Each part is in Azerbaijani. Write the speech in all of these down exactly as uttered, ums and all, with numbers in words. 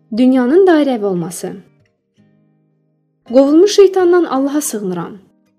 Dünyanın dairəvi olması. Qovulmuş şeytandan Allaha sığınıram.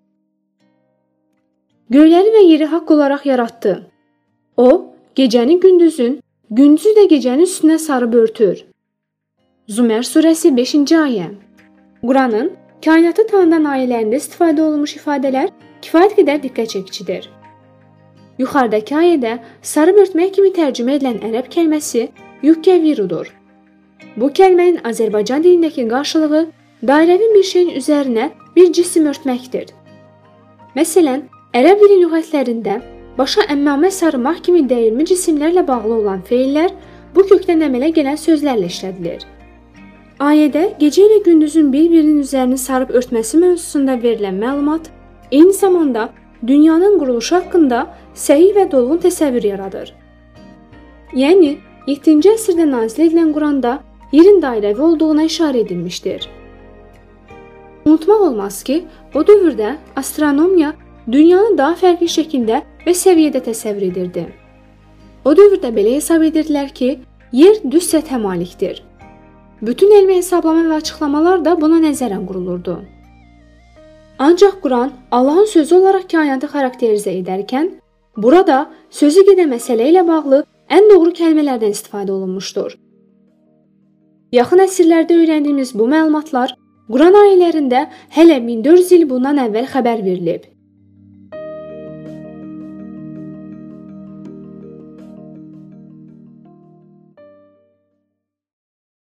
Göyləri və yeri haqq olaraq yaratdı. O, gecəni gündüzün, gündüzü də gecənin üstünə sarıb örtür. Zümer surəsi beşinci ayə. Quranın kainatı tanıdan ayələrində istifadə olunmuş ifadələr kifayət qədər diqqət çəkicidir. Yuxarıdakı ayədə sarıb örtmək kimi tərcümə edilən ərəb kəlməsi yukəvirudur. Bu kəlmənin Azərbaycan dilindəki qarşılığı dairəvi bir şeyin üzərinə bir cisim örtməkdir. Məsələn, ərəb dili lüğətlərində başa əmmamə sarımaq kimi dəyirmi cisimlərlə bağlı olan feillər bu kökdən əmələ gələn sözlərlə işlədilir. Ayədə gecə ilə gündüzün bir-birinin üzərini sarıb örtməsi mövzusunda verilən məlumat eyni zamanda dünyanın quruluşu haqqında səhih və dolğun təsəvvür yaradır. Yəni, yeddinci əsrdə nazil edilən Quranda yerin dairəvi olduğuna işarə edilmişdir. Unutmaq olmaz ki, o dövrdə astronomiya dünyanı daha fərqli şəkildə və səviyyədə təsəvvür edirdi. O dövrdə belə hesab edirdilər ki, yer düz səthə malikdir. Bütün elmi hesablama və açıqlamalar da buna nəzərən qurulurdu. Ancaq Quran Allahın sözü olaraq kainatı xarakterizə edərkən, burada sözü gedən məsələ ilə bağlı ən doğru kəlmələrdən istifadə olunmuşdur. Yaxın əsrlərdə öyrəndiyimiz bu məlumatlar Quran ayələrində hələ min dörd yüz il bundan əvvəl xəbər verilib.